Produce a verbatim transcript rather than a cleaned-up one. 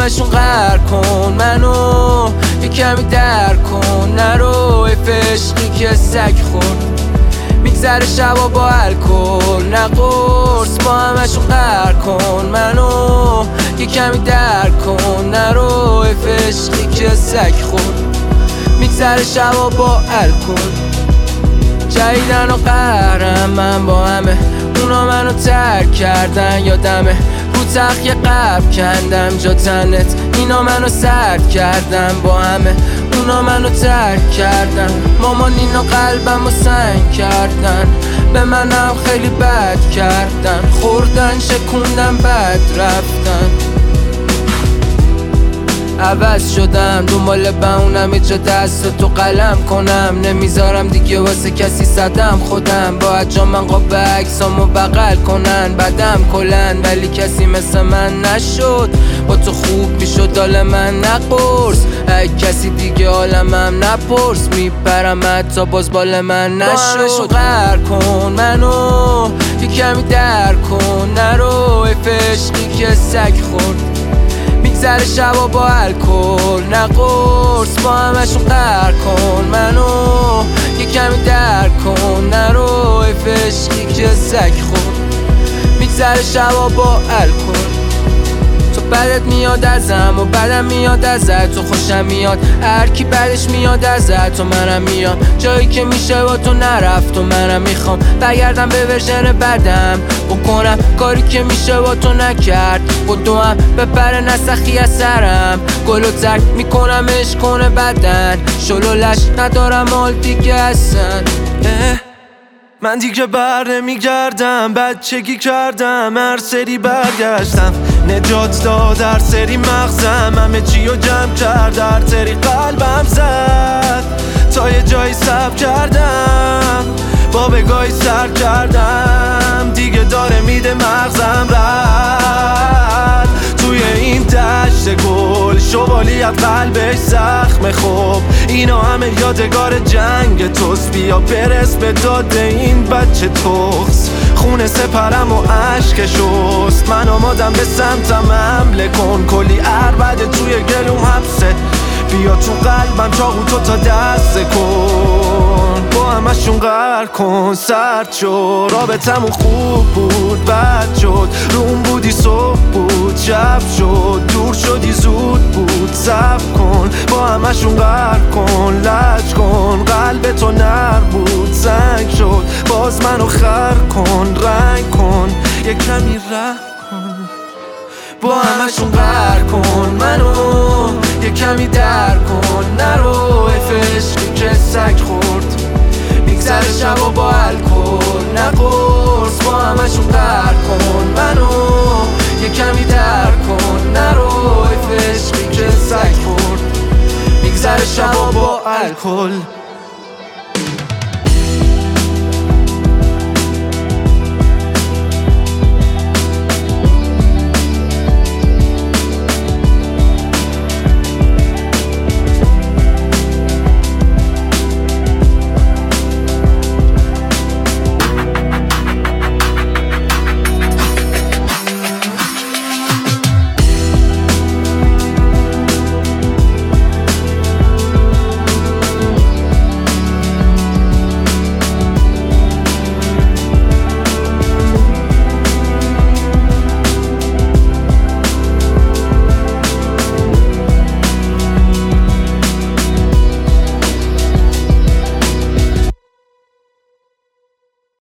همشون قهر کن منو، یه کمی در کن نرو حیف عشقی که سگ خورد. میگذره شبا با الکل نه قرص، با همشون قهر کن منو، یه کمی در کن نرو حیف عشقی که سگ خورد. میگذره شبا با الکل، جدیدن و قهرم من با همه، اونا منو ترک کردن یادمه، رو تخت یه قبل کندم جا تنت، اینا منو سرد کردن با همه، اونا منو ترک کردن. مامان اینا قلبمو سنگ کردن، به منم خیلی بد کردن، خوردن شکوندن بد رفتن. عوض شدم دنبال بهونم، اینجا دست تو قلم کنم، نمیذارم دیگه واسه کسی صدم خودم، باید جا من قاب عکسامو بغل کنن بدم کلن، ولی کسی مثل من نشد، با تو خوب میشد حال من نقرص، اگه کسی دیگه حالمم نپرس، میپرم حتی باز بال من نشد. قهر کن منو، یه کمی در کن نرو حیف عشقی که سگ خورد. میگذره شبا با الکل نه قرص، با همشون قهر کن منو، یه کمی در کن نرو حیف عشقی که سگ خورد. میگذره شبا با الکل، تو بدت میاد ازم و بدم میاد ازت، تو خوشم میاد هر کی بدش میاد ازت، و منم میام جایی که میشه با تو نرفت، و منم میخوام برگردم به ورژن بدم، بکنم کاری که میشه با تو نکرد، با دو هم بپره نسخی از سرم، گلو ترک میکنم عشق کنه بدن، شلولش ندارم حال دیگه هستن. من دیگه بر نمیگردم، بچگی کردم هر سری برگشتم، نجات داد هر سری مغزم، همه چی رو جمع کرد هر سری قلبم زد، تا یه جایی صبر کردم با بگاهی سر کردم، دیگه داره میده مغزم رد توی این دشت گل، شوالیت قلبش زخم خوب، اینا همه یادگار جنگ توست، بیا برس به داد این بچه توست، خونه سپرم و عشق شست، من آمادم به سمتم حمله کن، کلی عربده توی گلوم حبسه، بیا تو قلبم چاقو تو تا دست کن، با همشون قهر کن سرد شد، رابطمون خوب بود بد شد، روم بودی صبح بود شب شد، دور شدی زود بود صبر کن، با همشون قهر کن لج کن، قلب تو نر بود زنگ شد، باز منو خر کن رنگ کن یه کمی ره کن، با همشون قهر کن منو، یه کمی در کن نرو حیف عشقی که سگ خورد. میگذره شبا با الکل نه قرص، با همشون قهر کن منو، یه کمی در کن نرو حیف عشقی که سگ خورد. میگذره شبا با الکل